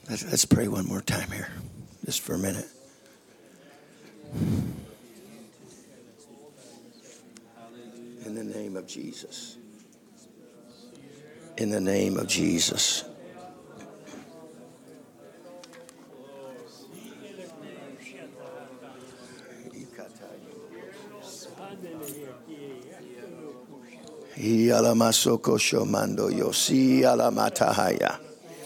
Let's pray one more time here, just for a minute. In the name of Jesus. In the name of Jesus. Yalamasoko shomando yosi alamatahaya.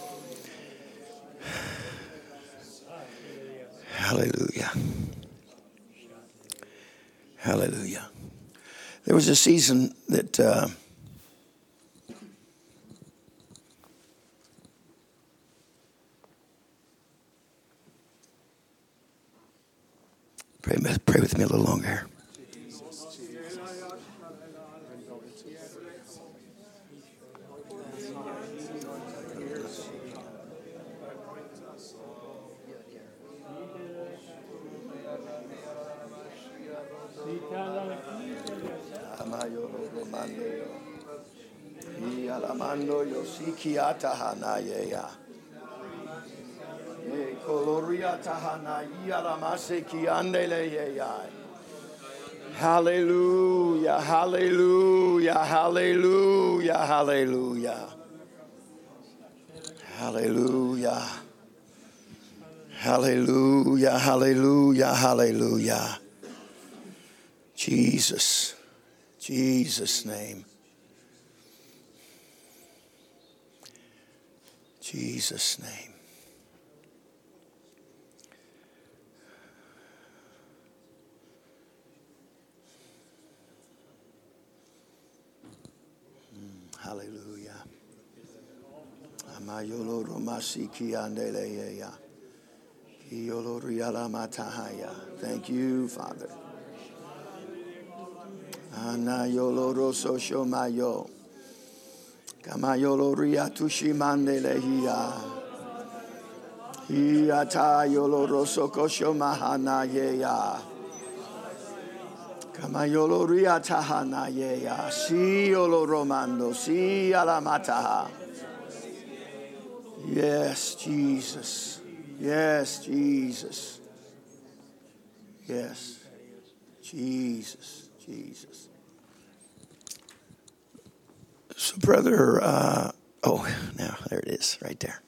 Hallelujah. Hallelujah. There was a season that pray with me a little longer here. Alamando yosikiata hanayeya. Koloriata hanayi andeleyeya. Hallelujah, hallelujah, hallelujah, hallelujah. Hallelujah. Hallelujah, hallelujah, hallelujah. Jesus, Jesus' name. Jesus' name. Hallelujah. Amayolo romasiki andeleya. Iyolo rialamatahaya. Thank you, Father. Anayolo roso shomayo. Kamayolo riatushi mandelehia. Hiata yolo roso kosho mahana yeya. Kamayolo riatahana yeya. Si yolo romando. Si alamataha. Yes, Jesus. Yes, Jesus. Yes. Jesus. Jesus. So, brother, now there it is, right there.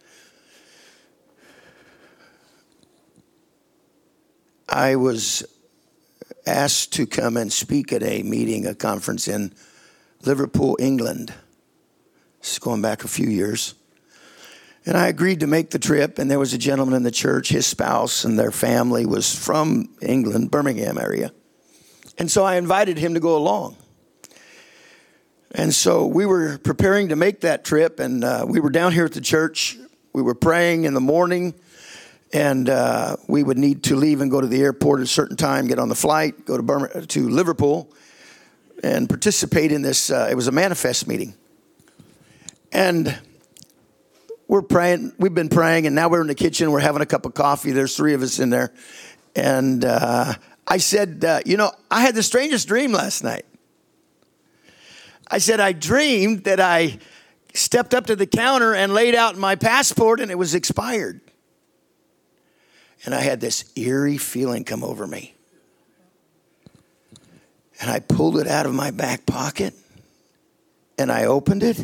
I was asked to come and speak at a meeting, a conference in Liverpool, England. This is going back a few years. And I agreed to make the trip, and there was a gentleman in the church, his spouse and their family was from England, Birmingham area. And so I invited him to go along. And so we were preparing to make that trip, and we were down here at the church. We were praying in the morning, and we would need to leave and go to the airport at a certain time, get on the flight, go to Liverpool, and participate in this. It was a manifest meeting. And we're praying. We've been praying, and now we're in the kitchen. We're having a cup of coffee. There's 3 of us in there. And I said, I had the strangest dream last night. I said, I dreamed that I stepped up to the counter and laid out my passport, and it was expired. And I had this eerie feeling come over me. And I pulled it out of my back pocket, and I opened it.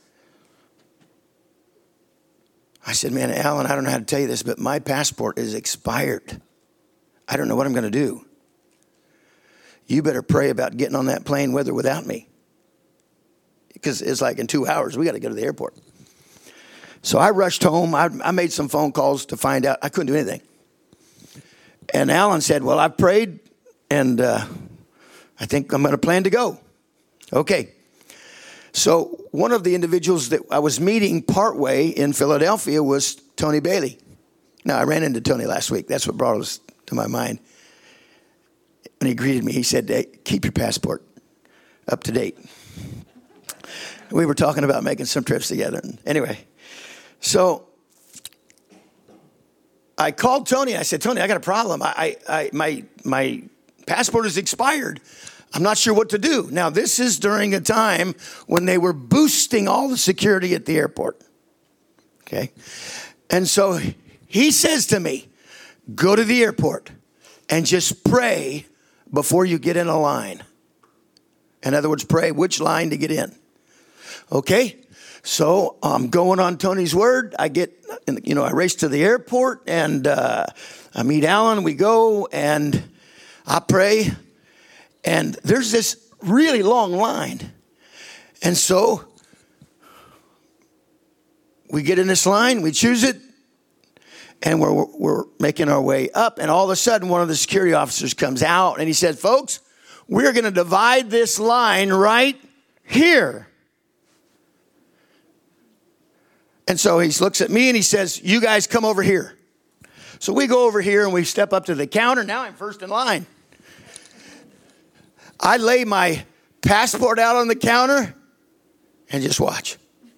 I said, man, Alan, I don't know how to tell you this, but my passport is expired. I don't know what I'm going to do. You better pray about getting on that plane with or without me. Because it's like in 2 hours, we got to go to the airport. So I rushed home. I made some phone calls to find out. I couldn't do anything. And Alan said, well, I've prayed, and I think I'm going to plan to go. Okay. So one of the individuals that I was meeting partway in Philadelphia was Tony Bailey. Now, I ran into Tony last week. That's what brought us to my mind. And he greeted me. He said, hey, keep your passport up to date. We were talking about making some trips together. Anyway, so I called Tony. I said, Tony, I got a problem. My passport is expired. I'm not sure what to do. Now, this is during a time when they were boosting all the security at the airport. Okay. And so he says to me, go to the airport and just pray before you get in a line. In other words, pray which line to get in. Okay? So I'm going on Tony's word. I race to the airport and I meet Alan. We go and I pray. And there's this really long line. And so we get in this line, we choose it, and we're making our way up. And all of a sudden, one of the security officers comes out and he said, folks, we're going to divide this line right here. And so he looks at me and he says, you guys come over here. So we go over here and we step up to the counter. Now I'm first in line. I lay my passport out on the counter and just watch.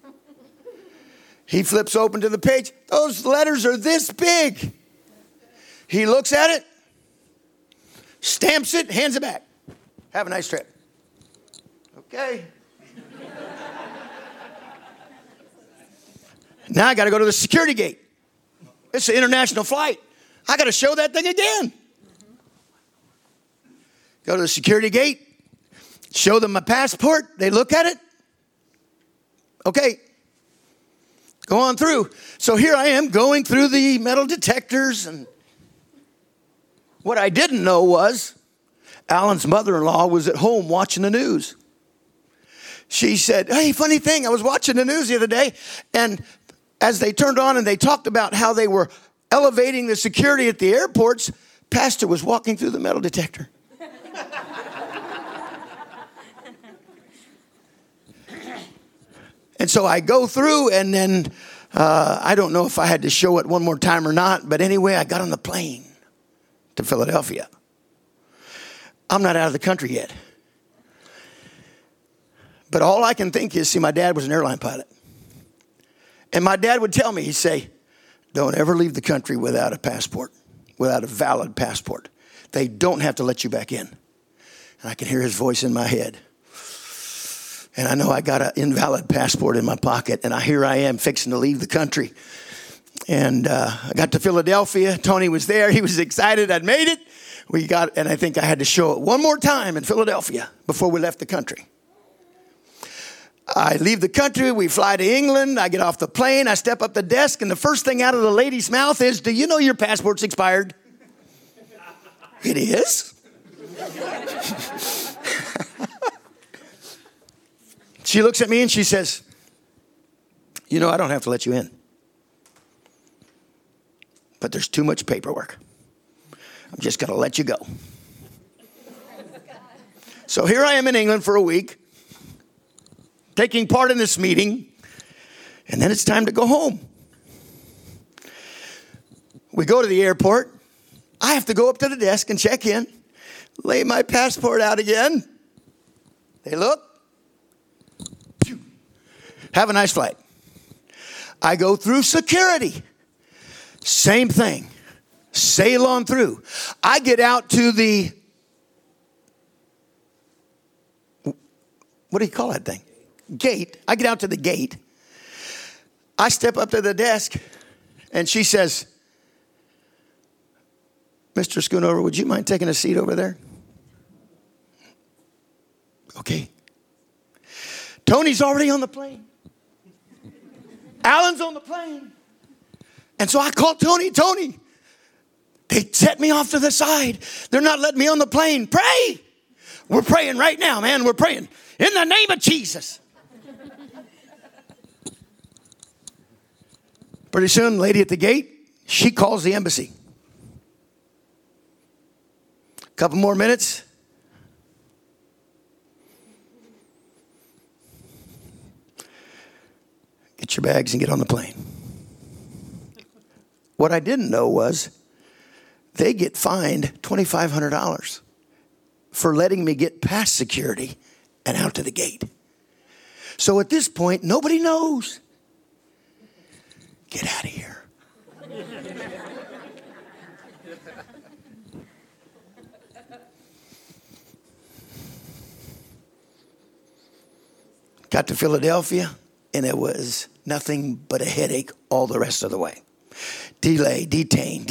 He flips open to the page. Those letters are this big. He looks at it, stamps it, hands it back. Have a nice trip. Okay. Now I got to go to the security gate. It's an international flight. I got to show that thing again. Go to the security gate, show them my passport. They look at it. Okay, go on through. So here I am going through the metal detectors. And what I didn't know was Alan's mother-in-law was at home watching the news. She said, hey, funny thing, I was watching the news the other day, and as they turned on and they talked about how they were elevating the security at the airports, Pastor was walking through the metal detector. And so I go through, and then I don't know if I had to show it one more time or not, but anyway, I got on the plane to Philadelphia. I'm not out of the country yet. But all I can think is, see, my dad was an airline pilot. And my dad would tell me, he'd say, don't ever leave the country without a passport, without a valid passport. They don't have to let you back in. And I can hear his voice in my head. And I know I got an invalid passport in my pocket, and here I am fixing to leave the country. And I got to Philadelphia. Tony was there. He was excited I'd made it. And I think I had to show it one more time in Philadelphia before we left the country. I leave the country. We fly to England. I get off the plane. I step up the desk, and the first thing out of the lady's mouth is, do you know your passport's expired? It is? She looks at me and she says, you know, I don't have to let you in. But there's too much paperwork. I'm just going to let you go. So here I am in England for a week, taking part in this meeting, and then it's time to go home. We go to the airport. I have to go up to the desk and check in, lay my passport out again. They look. Have a nice flight. I go through security. Same thing. Sail on through. I get out to the, what do you call that thing? Gate. I get out to the gate. I step up to the desk, and she says, Mr. Schoonover, would you mind taking a seat over there? Okay. Tony's already on the plane. Alan's on the plane. And so I called Tony. Tony, they set me off to the side. They're not letting me on the plane. Pray. We're praying right now, man. We're praying in the name of Jesus. Pretty soon, lady at the gate, she calls the embassy. A couple more minutes. Get your bags and get on the plane. What I didn't know was they get fined $2,500 for letting me get past security and out to the gate. So at this point, nobody knows. Get out of here. Got to Philadelphia, and it was nothing but a headache all the rest of the way. Delay, detain.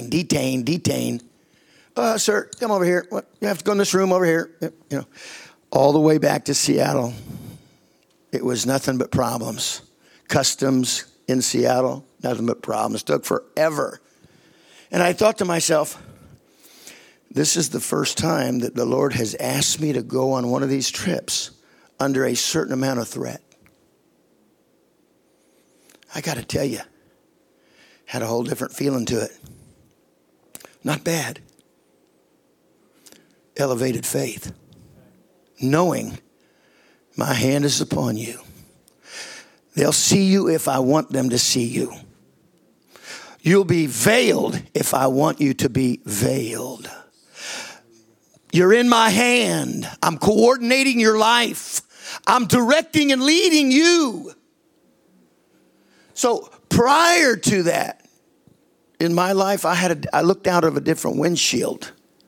Sir, come over here. What? You have to go in this room over here. All the way back to Seattle. It was nothing but problems. Customs in Seattle, nothing but problems. Took forever. And I thought to myself, this is the first time that the Lord has asked me to go on one of these trips under a certain amount of threat. I got to tell you, had a whole different feeling to it. Not bad. Elevated faith. Knowing my hand is upon you. They'll see you if I want them to see you. You'll be veiled if I want you to be veiled. You're in my hand. I'm coordinating your life. I'm directing and leading you. So prior to that, in my life, I looked out of a different windshield.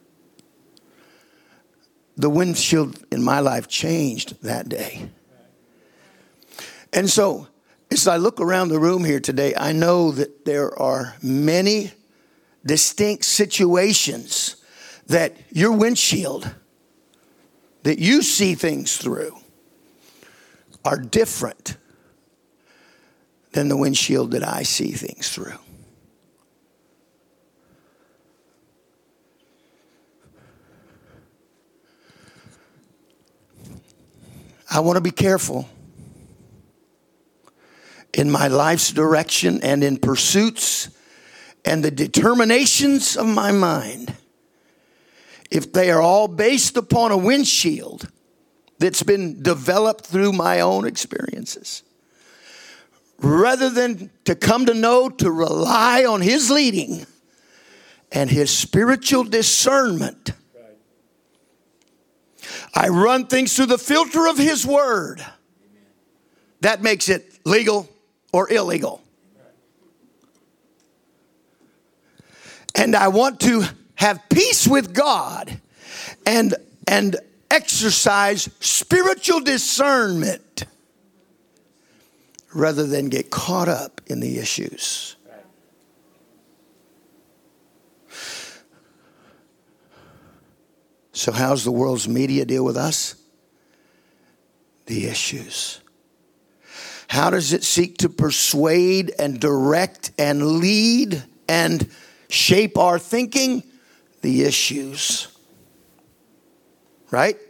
The windshield in my life changed that day. And so, as I look around the room here today, I know that there are many distinct situations that your windshield, that you see things through, are different than the windshield that I see things through. I want to be careful in my life's direction and in pursuits and the determinations of my mind. If they are all based upon a windshield that's been developed through my own experiences, rather than to come to know, to rely on his leading and his spiritual discernment, I run things through the filter of his word. That makes it legal or illegal. And I want to have peace with God and exercise spiritual discernment rather than get caught up in the issues. So how's the world's media deal with us? The issues. How does it seek to persuade and direct and lead and shape our thinking? The issues. Right?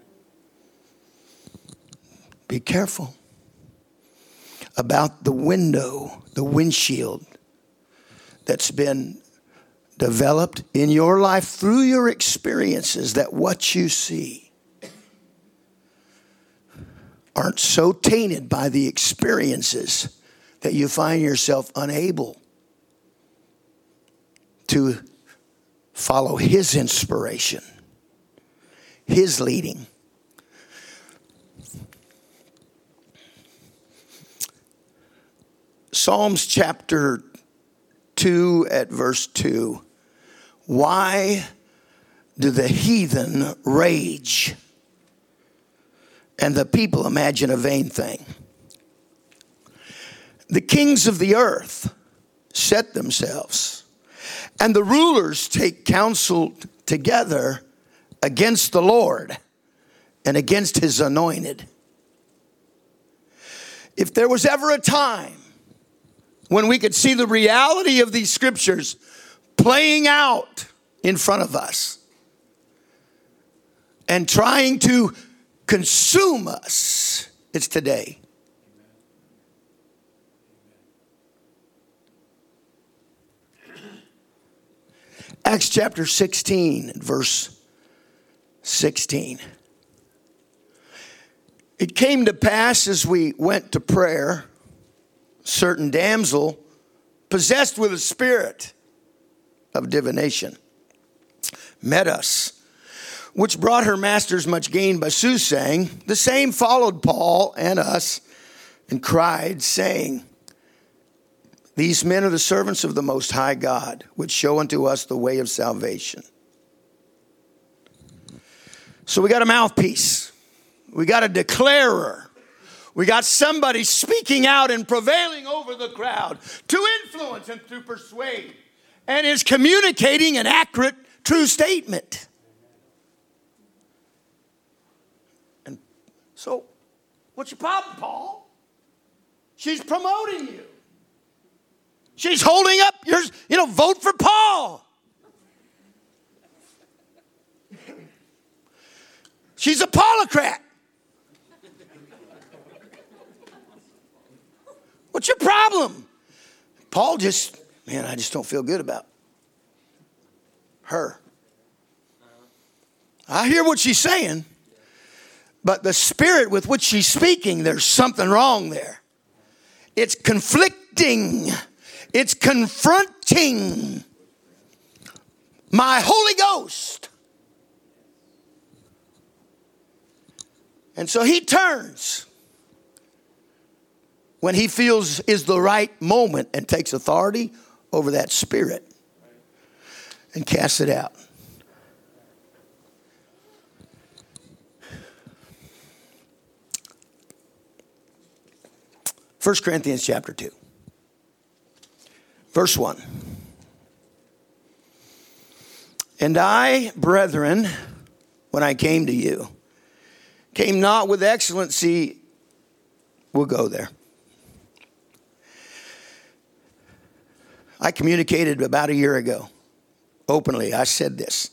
Be careful about the windshield that's been developed in your life through your experiences, that what you see aren't so tainted by the experiences that you find yourself unable to follow his inspiration, his leading. Psalms chapter 2 at verse 2. Why do the heathen rage and the people imagine a vain thing? The kings of the earth set themselves, and the rulers take counsel together against the Lord and against his anointed. If there was ever a time when we could see the reality of these scriptures playing out in front of us and trying to consume us, it's today. Acts chapter 16, verse 16. It came to pass as we went to prayer, certain damsel possessed with a spirit of divination met us, which brought her masters much gain by soothsaying. The same followed Paul and us and cried, saying, these men are the servants of the Most High God, which show unto us the way of salvation. So we got a mouthpiece. We got a declarer. We got somebody speaking out and prevailing over the crowd to influence and to persuade, and is communicating an accurate, true statement. And so, what's your problem, Paul? She's promoting you. She's holding up yours, vote for Paul. She's a Paulocrat. What's your problem? Paul I just don't feel good about her. I hear what she's saying, but the spirit with which she's speaking, there's something wrong there. It's conflicting. It's confronting my Holy Ghost. And so he turns when he feels is the right moment and takes authority over that spirit and casts it out. First Corinthians chapter 2, verse 1. And I, brethren, when I came to you, came not with excellency. We'll go there. I communicated about a year ago, openly. I said this.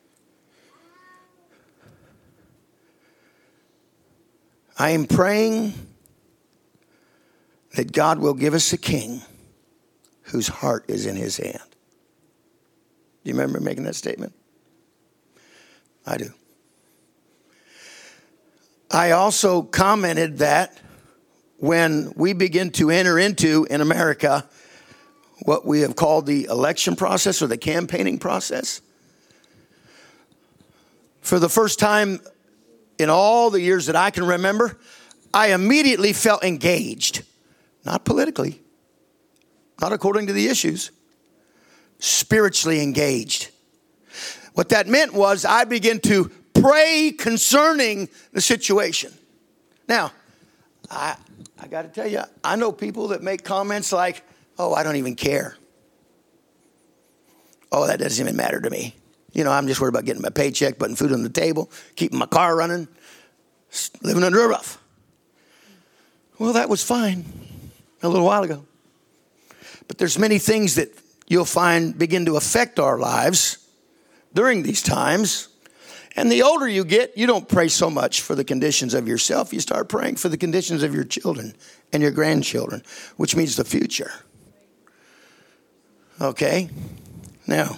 I am praying that God will give us a king whose heart is in his hand. Do you remember making that statement? I do. I also commented that when we begin to enter into, in America, what we have called the election process or the campaigning process, for the first time in all the years that I can remember, I immediately felt engaged. Not politically, not according to the issues, spiritually engaged. What that meant was I began to pray concerning the situation. Now, I got to tell you, I know people that make comments like, oh, I don't even care. Oh, that doesn't even matter to me. I'm just worried about getting my paycheck, putting food on the table, keeping my car running, living under a roof. Well, that was fine a little while ago. But there's many things that you'll find begin to affect our lives during these times. And the older you get, you don't pray so much for the conditions of yourself. You start praying for the conditions of your children and your grandchildren, which means the future. Okay? Now,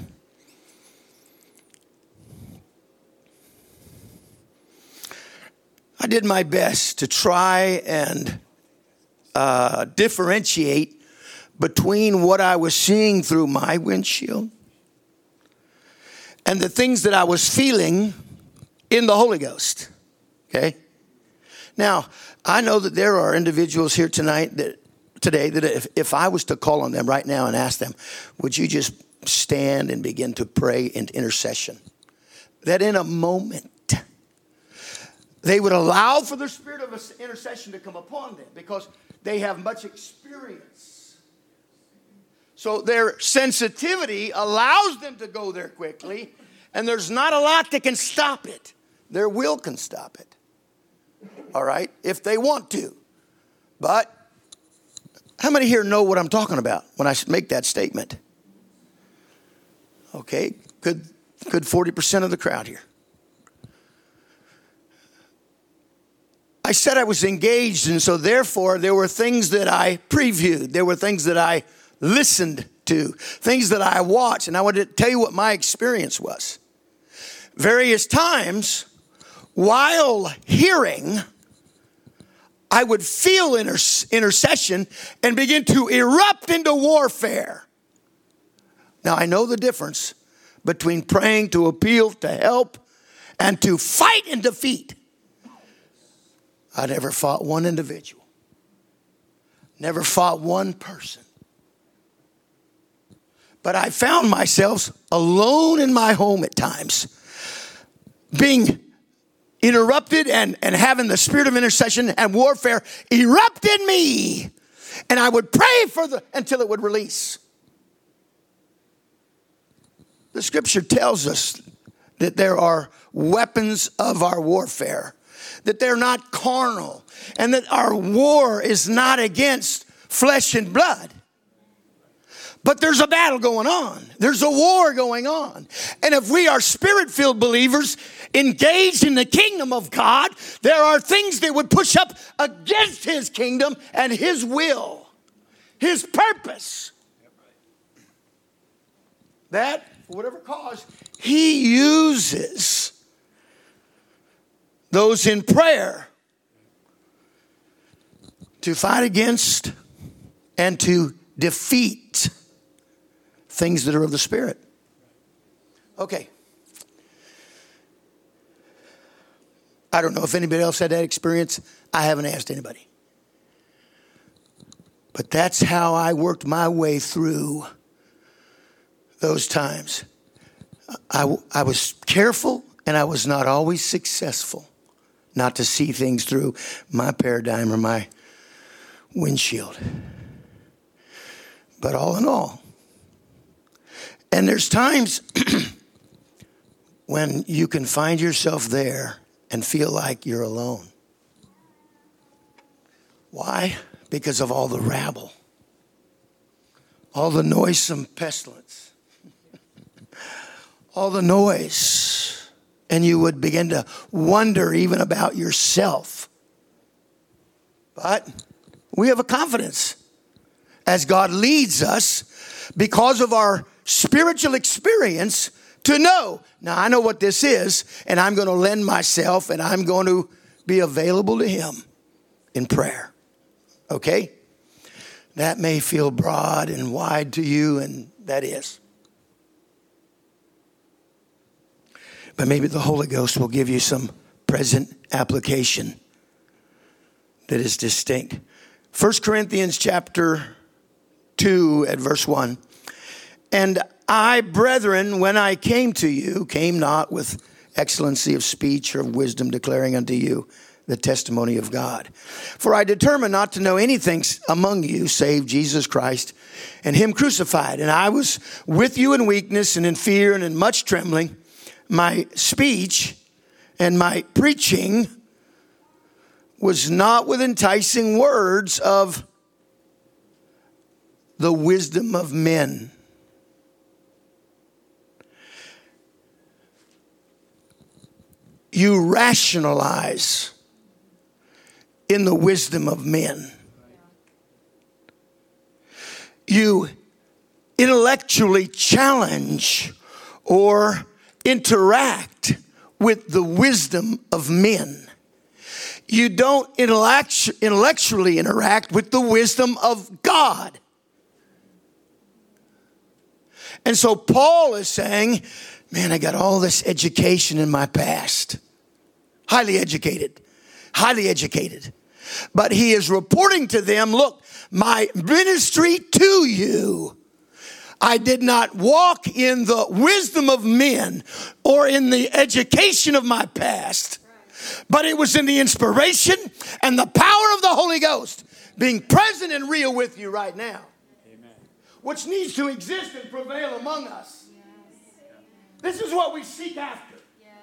I did my best to try and differentiate between what I was seeing through my windshield and the things that I was feeling in the Holy Ghost. Okay? Now, I know that there are individuals here today that if I was to call on them right now and ask them, would you just stand and begin to pray in intercession? That in a moment, they would allow for the spirit of intercession to come upon them because they have much experience. So their sensitivity allows them to go there quickly, and there's not a lot that can stop it. Their will can stop it. All right? If they want to. But how many here know what I'm talking about when I make that statement? Okay, good 40% of the crowd here. I said I was engaged, and so therefore there were things that I previewed. There were things that I listened to, things that I watched, and I wanted to tell you what my experience was. Various times, while hearing, I would feel intercession and begin to erupt into warfare. Now, I know the difference between praying to appeal, to help, and to fight and defeat. I never fought one individual. Never fought one person. But I found myself alone in my home at times, being interrupted and having the spirit of intercession and warfare erupt in me. And I would pray until it would release. The scripture tells us that there are weapons of our warfare, that they're not carnal, and that our war is not against flesh and blood. But there's a battle going on. There's a war going on. And if we are spirit-filled believers engaged in the kingdom of God, there are things that would push up against his kingdom and his will, his purpose. That, for whatever cause, he uses those in prayer to fight against and to defeat things that are of the Spirit. Okay. I don't know if anybody else had that experience. I haven't asked anybody. But that's how I worked my way through those times. I was careful, and I was not always successful not to see things through my paradigm or my windshield. But all in all, and there's times when you can find yourself there and feel like you're alone. Why? Because of all the rabble, all the noisome pestilence, all the noise. And you would begin to wonder even about yourself. But we have a confidence as God leads us because of our spiritual experience to know. Now, I know what this is, and I'm going to lend myself, and I'm going to be available to him in prayer. Okay? That may feel broad and wide to you, and that is. But maybe the Holy Ghost will give you some present application that is distinct. 1 Corinthians chapter 2 at verse 1. And I, brethren, when I came to you, came not with excellency of speech or of wisdom, declaring unto you the testimony of God. For I determined not to know anything among you save Jesus Christ and him crucified. And I was with you in weakness and in fear and in much trembling. My speech and my preaching was not with enticing words of the wisdom of men. You rationalize in the wisdom of men. You intellectually challenge or interact with the wisdom of men. You don't intellectually interact with the wisdom of God. And so Paul is saying, man, I got all this education in my past. Highly educated. But he is reporting to them, look, my ministry to you, I did not walk in the wisdom of men or in the education of my past, but it was in the inspiration and the power of the Holy Ghost being present and real with you right now. Amen. Which needs to exist and prevail among us. This is what we seek after.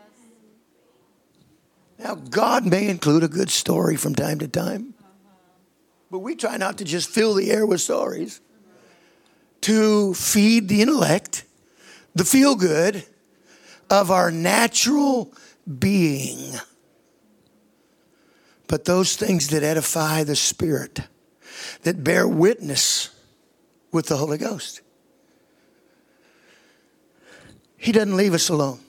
Now, God may include a good story from time to time, but we try not to just fill the air with stories to feed the intellect, the feel good of our natural being. But those things that edify the spirit, that bear witness with the Holy Ghost. He doesn't leave us alone.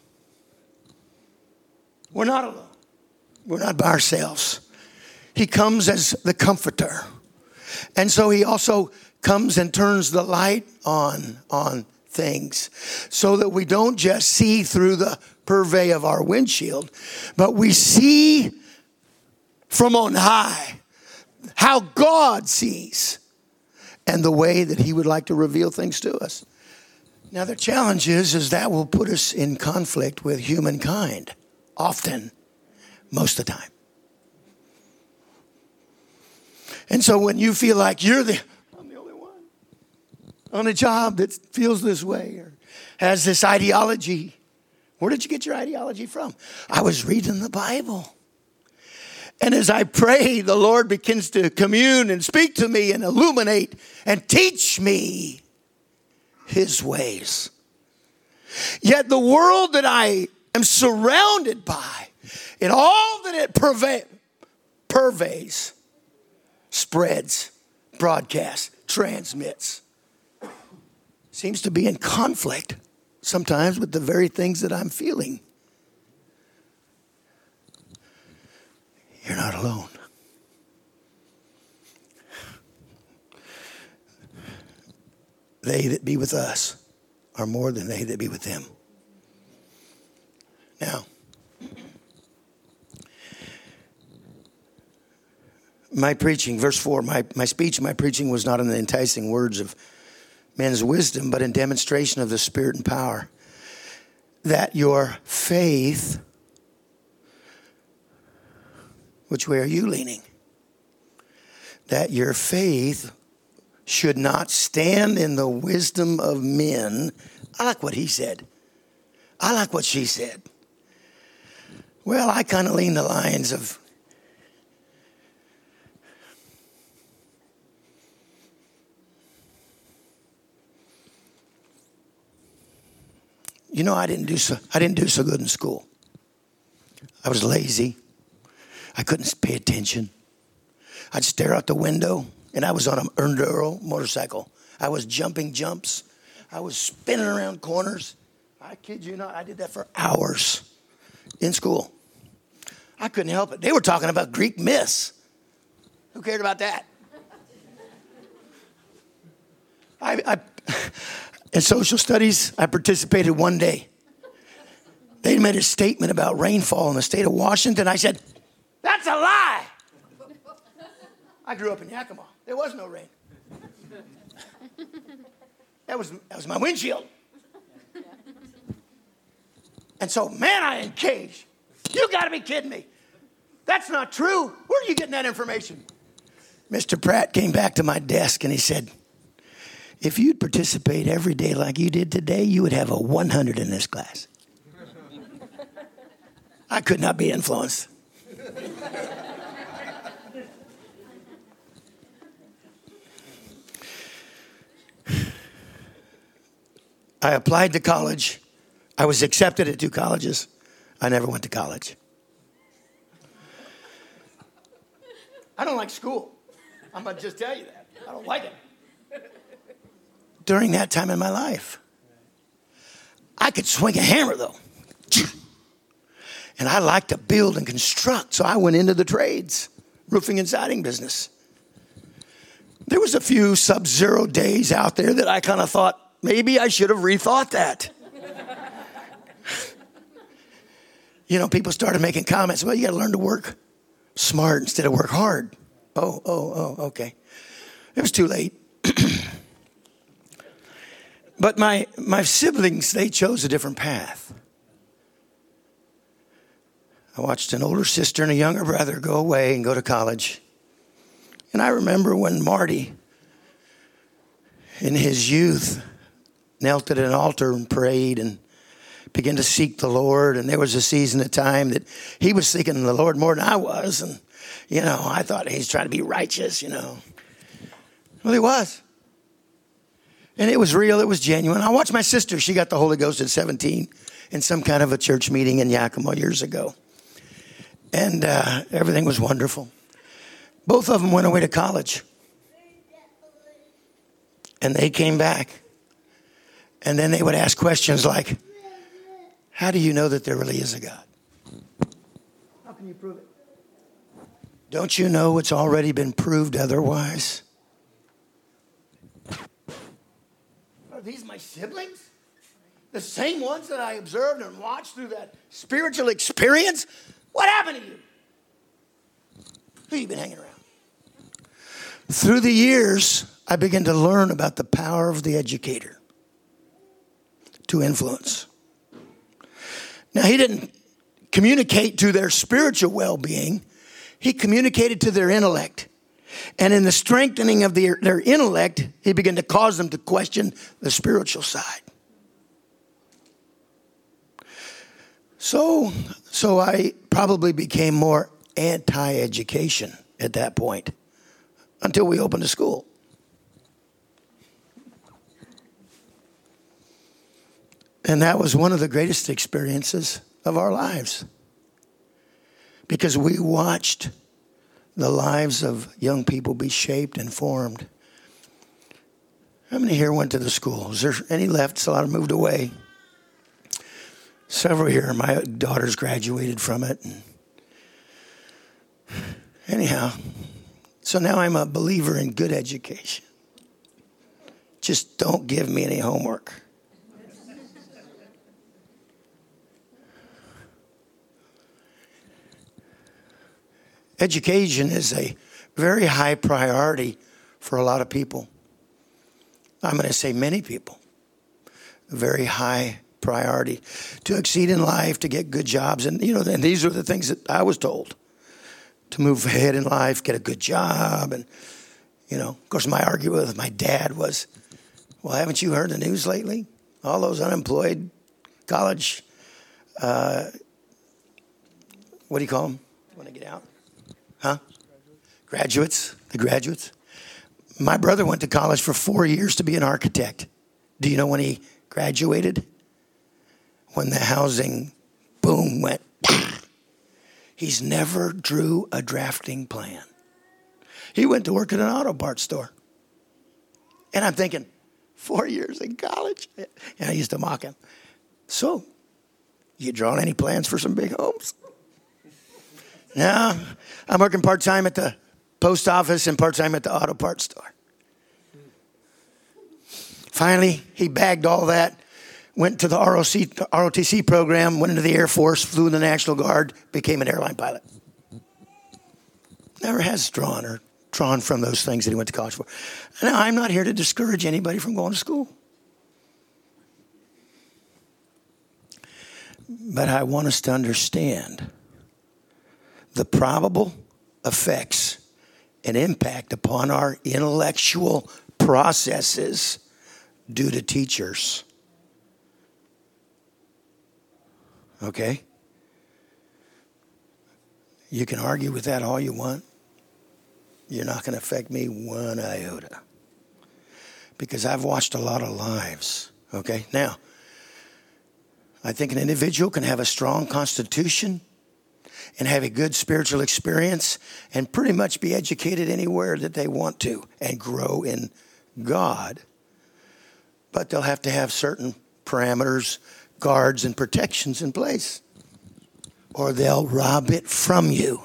We're not alone. We're not by ourselves. He comes as the comforter. And so he also comes and turns the light on things so that we don't just see through the purvey of our windshield, but we see from on high how God sees and the way that he would like to reveal things to us. Now, the challenge is that will put us in conflict with humankind often. most of the time. And so when you feel like I'm the only one on a job that feels this way or has this ideology, where did you get your ideology from? I was reading the Bible. And as I pray, the Lord begins to commune and speak to me and illuminate and teach me his ways. Yet the world that I am surrounded by, in all that it purveys, spreads, broadcasts, transmits, seems to be in conflict sometimes with the very things that I'm feeling. You're not alone. They that be with us are more than they that be with them. Now, my preaching, verse 4, my speech, my preaching was not in the enticing words of men's wisdom, but in demonstration of the Spirit and power, that your faith, which way are you leaning? That your faith should not stand in the wisdom of men. I like what he said. I like what she said. Well, I kind of lean the lines of, I didn't do so good in school. I was lazy. I couldn't pay attention. I'd stare out the window, and I was on an enduro motorcycle. I was jumping jumps. I was spinning around corners. I kid you not, I did that for hours in school. I couldn't help it. They were talking about Greek myths. Who cared about that? In social studies, I participated one day. They made a statement about rainfall in the state of Washington. I said, that's a lie. I grew up in Yakima. There was no rain. That was my windshield. And so, man, I engaged. You got to be kidding me. That's not true. Where are you getting that information? Mr. Pratt came back to my desk and he said, if you'd participate every day like you did today, you would have a 100 in this class. I could not be influenced. I applied to college. I was accepted at 2 colleges. I never went to college. I don't like school. I'm going to just tell you that. I don't like it. During that time in my life, I could swing a hammer, though. And I like to build and construct, so I went into the trades, roofing and siding business. There was a few sub-zero days out there that I kind of thought, maybe I should have rethought that. People started making comments. Well, you got to learn to work smart instead of work hard. Oh, okay. It was too late. But my siblings, they chose a different path. I watched an older sister and a younger brother go away and go to college. And I remember when Marty, in his youth, knelt at an altar and prayed and began to seek the Lord. And there was a season of time that he was seeking the Lord more than I was. And, I thought he's trying to be righteous, Well, he was. And it was real. It was genuine. I watched my sister. She got the Holy Ghost at 17 in some kind of a church meeting in Yakima years ago. And everything was wonderful. Both of them went away to college. And they came back. And then they would ask questions like, how do you know that there really is a God? How can you prove it? Don't you know it's already been proved otherwise? Are these my siblings? The same ones that I observed and watched through that spiritual experience? What happened to you? Who have you been hanging around? Through the years, I began to learn about the power of the educator to influence. Now, he didn't communicate to their spiritual well-being. He communicated to their intellect. And in the strengthening of their intellect, he began to cause them to question the spiritual side. So I probably became more anti-education at that point until we opened a school. And that was one of the greatest experiences of our lives, because we watched the lives of young people be shaped and formed. How many here went to the school? Is there any left? A lot have moved away. Several here. My daughters graduated from it. Anyhow, so now I'm a believer in good education. Just don't give me any homework. Education is a very high priority for a lot of people. I'm going to say many people. A very high priority to exceed in life, to get good jobs. And, and these are the things that I was told. To move ahead in life, get a good job. And, of course, my argument with my dad was, well, haven't you heard the news lately? All those unemployed college, what do you call them when they get out? Huh? Graduates. The graduates. My brother went to college for 4 years to be an architect. Do you know when he graduated? When the housing boom went. He's never drew a drafting plan. He went to work at an auto parts store. And I'm thinking, 4 years in college? And I used to mock him. So, you drawn any plans for some big homes? No, I'm working part-time at the post office and part-time at the auto parts store. Finally, he bagged all that, went to the ROTC program, went into the Air Force, flew in the National Guard, became an airline pilot. Never has drawn from those things that he went to college for. Now, I'm not here to discourage anybody from going to school. But I want us to understand the probable effects and impact upon our intellectual processes due to teachers. Okay? You can argue with that all you want. You're not going to affect me one iota. Because I've watched a lot of lives. Okay? Now, I think an individual can have a strong constitution and have a good spiritual experience and pretty much be educated anywhere that they want to and grow in God. But they'll have to have certain parameters, guards, and protections in place, or they'll rob it from you.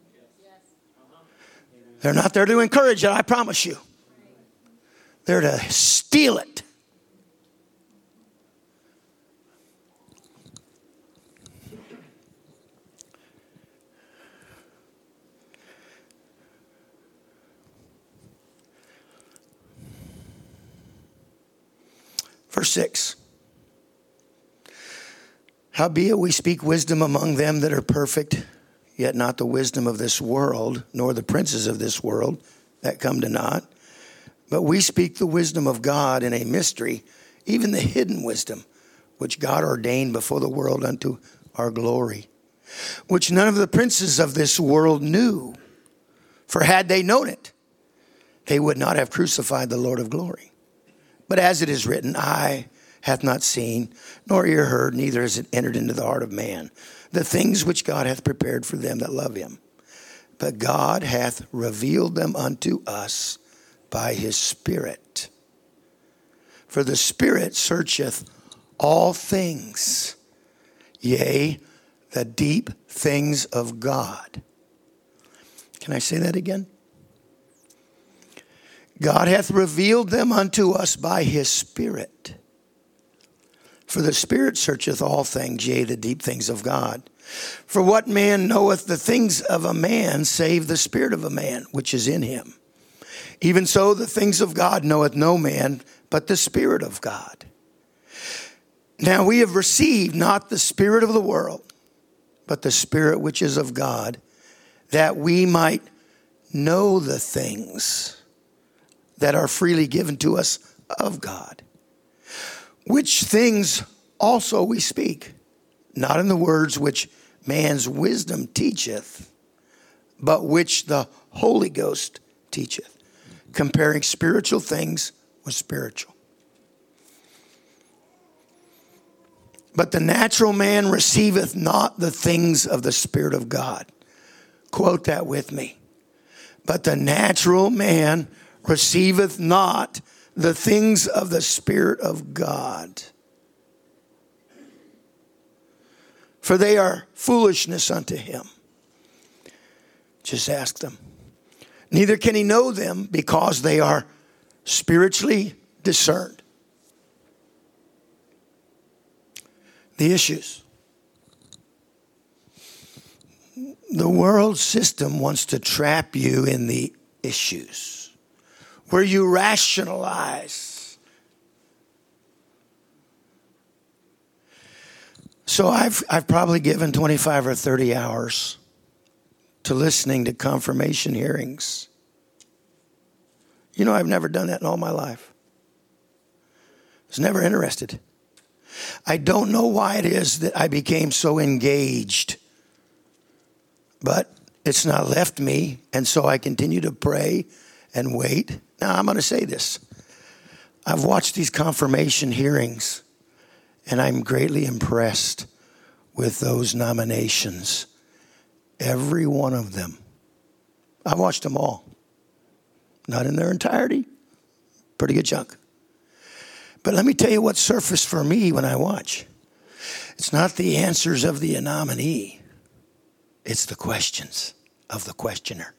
They're not there to encourage it, I promise you. They're to steal it. Verse 6. Howbeit we speak wisdom among them that are perfect, yet not the wisdom of this world, nor the princes of this world that come to naught. But we speak the wisdom of God in a mystery, even the hidden wisdom, which God ordained before the world unto our glory, which none of the princes of this world knew. For had they known it, they would not have crucified the Lord of glory. But as it is written, eye hath not seen, nor ear heard, neither has it entered into the heart of man, the things which God hath prepared for them that love him. But God hath revealed them unto us by his Spirit. For the Spirit searcheth all things, yea, the deep things of God. Can I say that again? God hath revealed them unto us by his Spirit. For the Spirit searcheth all things, yea, the deep things of God. For what man knoweth the things of a man, save the spirit of a man, which is in him? Even so, the things of God knoweth no man, but the Spirit of God. Now we have received not the spirit of the world, but the Spirit which is of God, that we might know the things that are freely given to us of God. Which things also we speak, not in the words which man's wisdom teacheth, but which the Holy Ghost teacheth, comparing spiritual things with spiritual. But the natural man receiveth not the things of the Spirit of God. Quote that with me. But the natural man receiveth not the things of the Spirit of God, for they are foolishness unto him. Just ask them. Neither can he know them because they are spiritually discerned. The issues. The world system wants to trap you in the issues where you rationalize. So I've probably given 25 or 30 hours to listening to confirmation hearings. You know, I've never done that in all my life. I was never interested. I don't know why it is that I became so engaged, but it's not left me, and so I continue to pray and wait. Now, I'm going to say this. I've watched these confirmation hearings, and I'm greatly impressed with those nominations. Every one of them. I watched them all. Not in their entirety. Pretty good chunk. But let me tell you what surfaced for me when I watch. It's not the answers of the nominee. It's the questions of the questioner.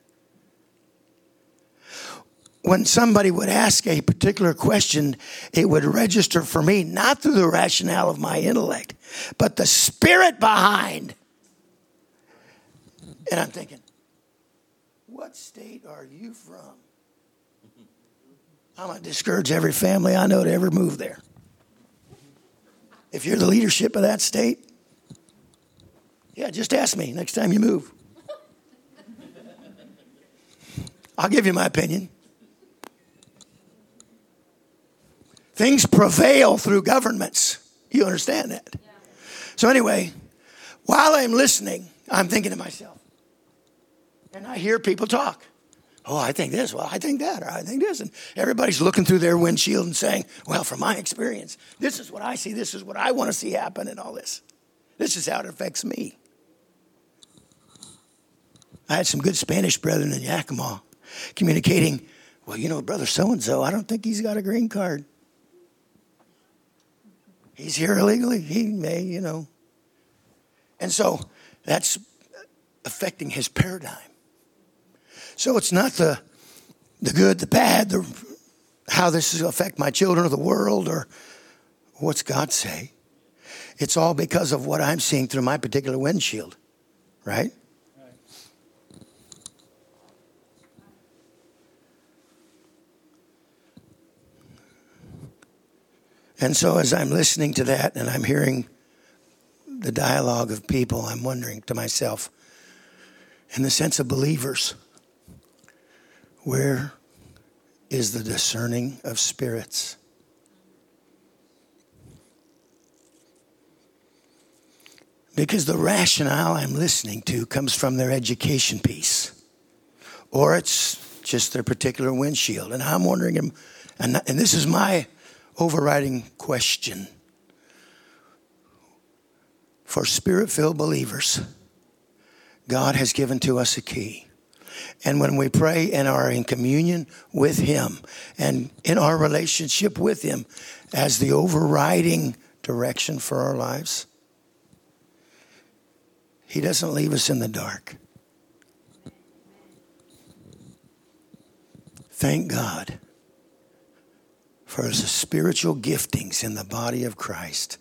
When somebody would ask a particular question, it would register for me, not through the rationale of my intellect, but the spirit behind. And I'm thinking, what state are you from? I'm going to discourage every family I know to ever move there. If you're the leadership of that state, yeah, just ask me next time you move. I'll give you my opinion. Things prevail through governments. You understand that? Yeah. So anyway, while I'm listening, I'm thinking to myself, and I hear people talk. Oh, I think this. Well, I think that. Or I think this. And everybody's looking through their windshield and saying, well, from my experience, this is what I see. This is what I want to see happen and all this. This is how it affects me. I had some good Spanish brethren in Yakima communicating, well, you know, brother so-and-so, I don't think he's got a green card. He's here illegally. He may, you know. And so that's affecting his paradigm. So it's not the good, the bad, how this will affect my children or the world or what's God say. It's all because of what I'm seeing through my particular windshield, right? And so as I'm listening to that and I'm hearing the dialogue of people, I'm wondering to myself, in the sense of believers, where is the discerning of spirits? Because the rationale I'm listening to comes from their education piece. Or it's just their particular windshield. And I'm wondering, and this is my overriding question for spirit-filled believers. God has given to us a key. And when we pray and are in communion with Him and in our relationship with Him as the overriding direction for our lives, He doesn't leave us in the dark. Thank God for the spiritual giftings in the body of Christ.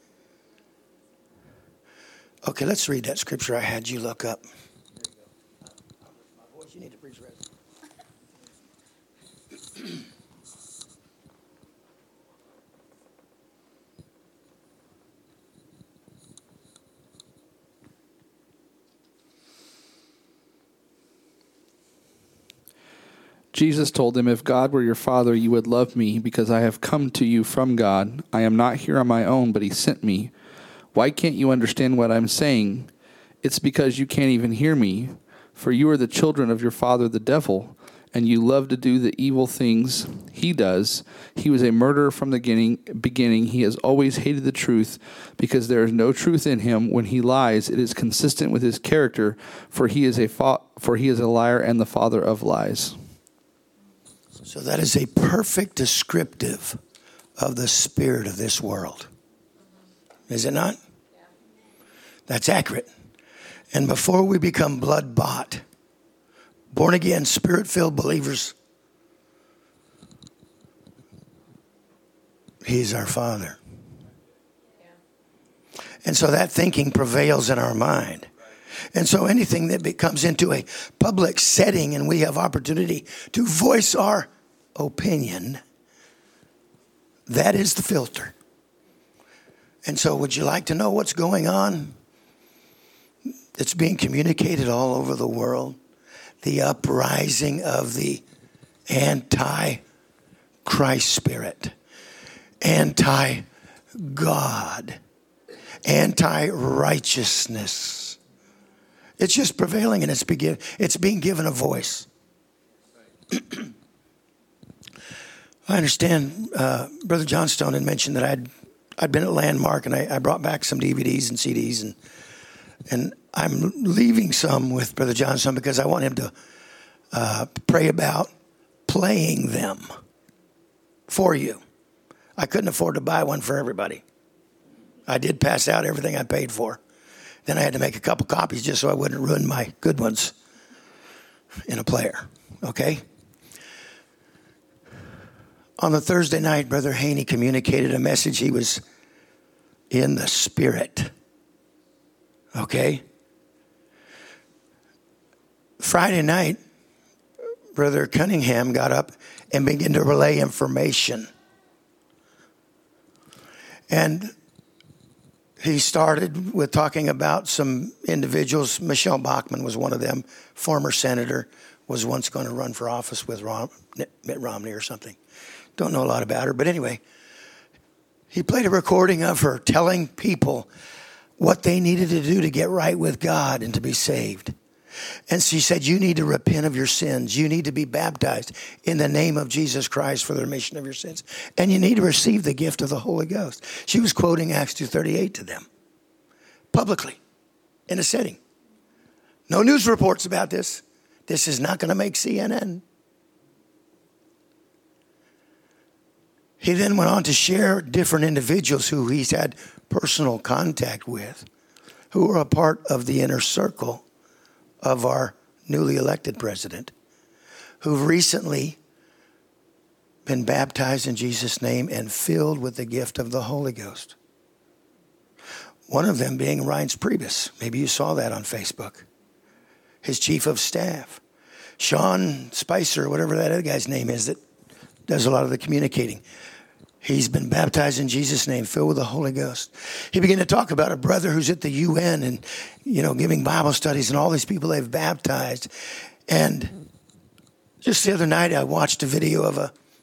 Okay, let's read that scripture I had you look up. My voice, you need to preach rest. Jesus told him, "If God were your Father, you would love me, because I have come to you from God. I am not here on my own, but he sent me. Why can't you understand what I'm saying? It's because you can't even hear me. For you are the children of your father, the devil, and you love to do the evil things he does. He was a murderer from the beginning. He has always hated the truth, because there is no truth in him. When he lies, it is consistent with his character, for he is a liar and the father of lies." So that is a perfect descriptive of the spirit of this world. Is it not? That's accurate. And before we become blood-bought, born-again, spirit-filled believers, he's our Father. And so that thinking prevails in our mind. And so anything that comes into a public setting and we have opportunity to voice our opinion, that is the filter. And so would you like to know what's going on? It's being communicated all over the world. The uprising of the anti-Christ spirit, anti-God, anti-righteousness. It's just prevailing, and it's being given a voice. I understand Brother Johnstone had mentioned that I'd been at Landmark, and I brought back some DVDs and CDs, and I'm leaving some with Brother Johnstone because I want him to pray about playing them for you. I couldn't afford to buy one for everybody. I did pass out everything I paid for. Then I had to make a couple copies just so I wouldn't ruin my good ones in a player. Okay? On the Thursday night, Brother Haney communicated a message. He was in the Spirit. Okay? Friday night, Brother Cunningham got up and began to relay information. And he started with talking about some individuals. Michelle Bachmann was one of them. Former senator, was once going to run for office with Mitt Romney or something. Don't know a lot about her. But anyway, he played a recording of her telling people what they needed to do to get right with God and to be saved. And she said, you need to repent of your sins. You need to be baptized in the name of Jesus Christ for the remission of your sins. And you need to receive the gift of the Holy Ghost. She was quoting Acts 2:38 to them publicly in a setting. No news reports about this. This is not going to make CNN. He then went on to share different individuals who he's had personal contact with, who are a part of the inner circle of our newly elected president, who've recently been baptized in Jesus' name and filled with the gift of the Holy Ghost. One of them being Reince Priebus. Maybe you saw that on Facebook. His chief of staff. Sean Spicer, whatever that other guy's name is that does a lot of the communicating. He's been baptized in Jesus' name, filled with the Holy Ghost. He began to talk about a brother who's at the UN and, giving Bible studies and all these people they've baptized. And just the other night, I watched a video of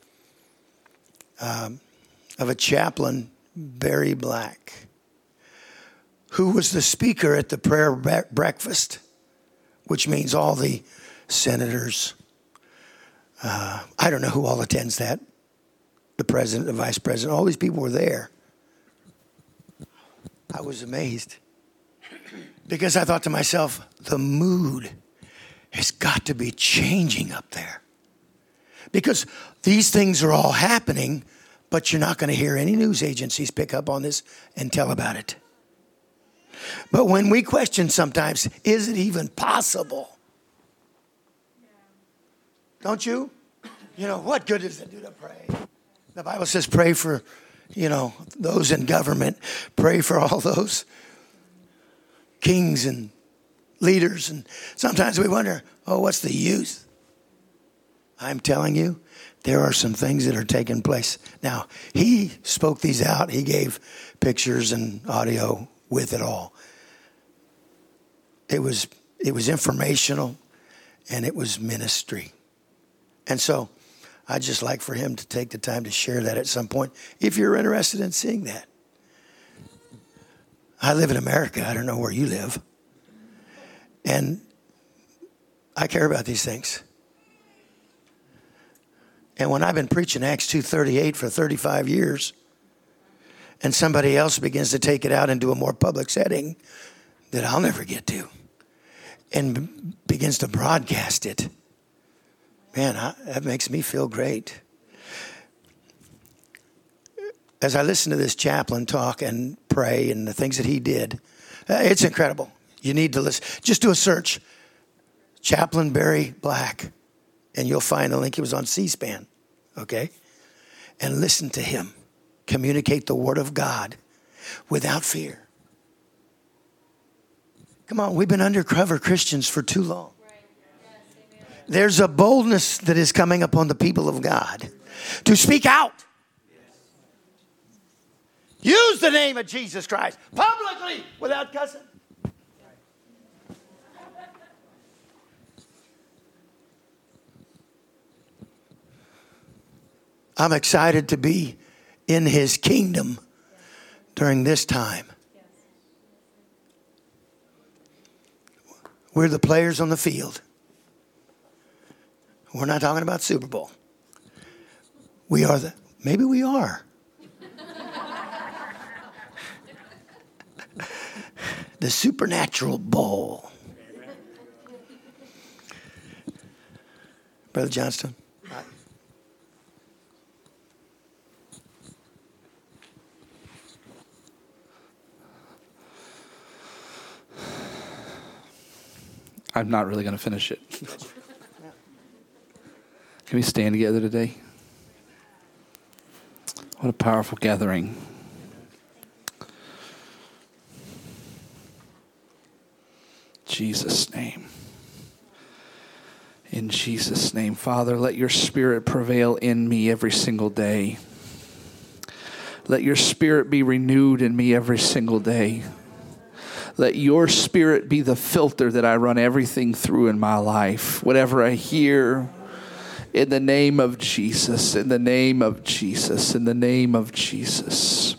a chaplain, Barry Black, who was the speaker at the prayer breakfast, which means all the senators. I don't know who all attends that. The president, the vice president, all these people were there. I was amazed because I thought to myself, the mood has got to be changing up there because these things are all happening, but you're not going to hear any news agencies pick up on this and tell about it. But when we question sometimes, is it even possible? Don't you? What good does it do to pray? The Bible says pray for, those in government. Pray for all those kings and leaders. And sometimes we wonder, what's the use? I'm telling you, there are some things that are taking place. Now, he spoke these out. He gave pictures and audio with it all. It was informational and it was ministry. And so I'd just like for him to take the time to share that at some point, if you're interested in seeing that. I live in America. I don't know where you live. And I care about these things. And when I've been preaching Acts 2:38 for 35 years, and somebody else begins to take it out into a more public setting that I'll never get to, and begins to broadcast it, man, that makes me feel great. As I listen to this chaplain talk and pray and the things that he did, it's incredible. You need to listen. Just do a search, Chaplain Barry Black, and you'll find a link. He was on C-SPAN, okay? And listen to him communicate the word of God without fear. Come on, we've been undercover Christians for too long. There's a boldness that is coming upon the people of God to speak out. Use the name of Jesus Christ publicly without cussing. I'm excited to be in his kingdom during this time. We're the players on the field. We're not talking about Super Bowl. Maybe we are. The supernatural bowl. Brother Johnston. I'm not really going to finish it. Can we stand together today? What a powerful gathering. Jesus' name. In Jesus' name, Father, let your Spirit prevail in me every single day. Let your Spirit be renewed in me every single day. Let your Spirit be the filter that I run everything through in my life. Whatever I hear, in the name of Jesus, in the name of Jesus, in the name of Jesus.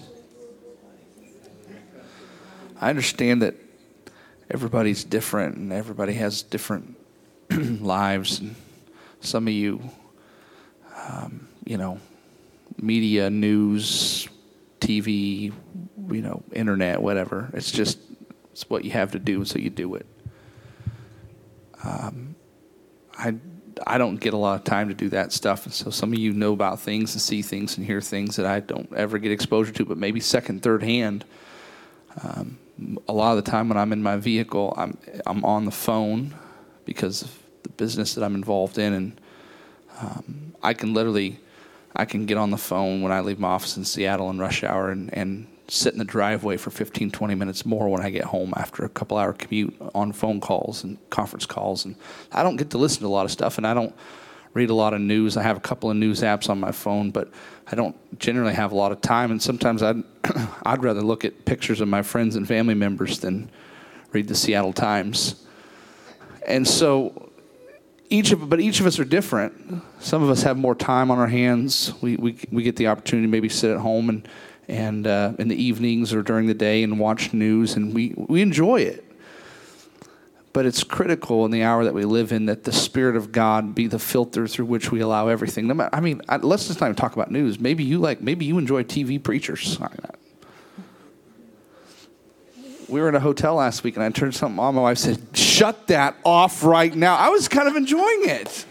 I understand that everybody's different and everybody has different lives. And some of you, media, news, TV, internet, whatever. It's what you have to do, so you do it. I don't get a lot of time to do that stuff, and so some of you know about things and see things and hear things that I don't ever get exposure to, but maybe second, third hand. A lot of the time when I'm in my vehicle, I'm on the phone because of the business that I'm involved in, and I can get on the phone when I leave my office in Seattle in rush hour and sit in the driveway for 15, 20 minutes more when I get home after a couple-hour commute on phone calls and conference calls. And I don't get to listen to a lot of stuff, and I don't read a lot of news. I have a couple of news apps on my phone, but I don't generally have a lot of time. And sometimes I'd rather look at pictures of my friends and family members than read the Seattle Times. And so each of us are different. Some of us have more time on our hands. We get the opportunity to maybe sit at home and in the evenings or during the day and watch news, and we enjoy it. But it's critical in the hour that we live in that the Spirit of God be the filter through which we allow everything. Let's just not even talk about news. Maybe you enjoy TV preachers. We were in a hotel last week, and I turned something on. My wife said, "Shut that off right now." I was kind of enjoying it.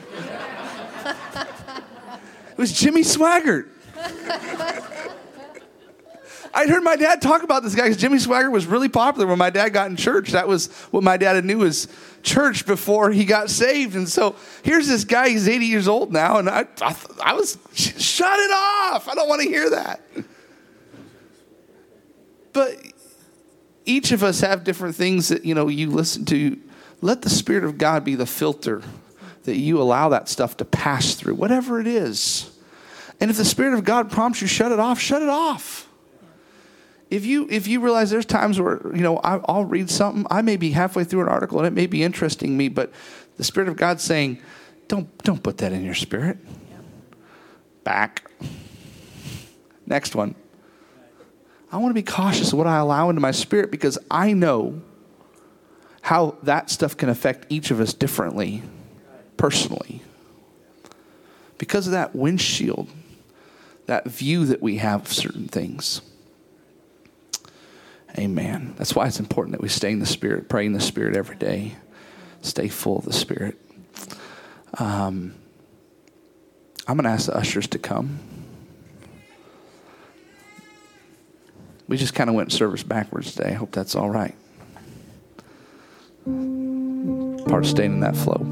It was Jimmy Swaggart. I'd heard my dad talk about this guy because Jimmy Swaggart was really popular when my dad got in church. That was what my dad knew as church before he got saved. And so here's this guy, he's 80 years old now, and I was, shut it off. I don't want to hear that. But each of us have different things that, you listen to. Let the Spirit of God be the filter that you allow that stuff to pass through, whatever it is. And if the Spirit of God prompts you, shut it off, shut it off. If you realize there's times where, I'll read something, I may be halfway through an article and it may be interesting me, but the Spirit of God's saying, Don't put that in your spirit. Back. Next one. I want to be cautious of what I allow into my spirit because I know how that stuff can affect each of us differently, personally. Because of that windshield, that view that we have of certain things. Amen. That's why it's important that we stay in the Spirit, pray in the Spirit every day, stay full of the Spirit. I'm going to ask the ushers to come. We just kind of went service backwards today. I hope that's all right. Part of staying in that flow.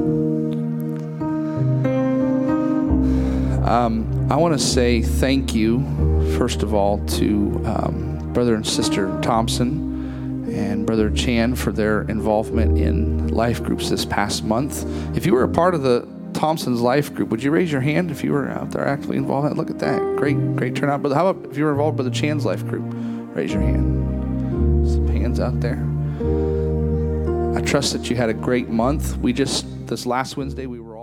I want to say thank you, first of all, to Brother and Sister Thompson and Brother Chan for their involvement in life groups this past month. If you were a part of the Thompson's life group, would you raise your hand if you were out there actively involved? Look at that. Great turnout. But how about if you were involved with the Chan's life group? Raise your hand. Some hands out there. I trust that you had a great month. This last Wednesday, we were all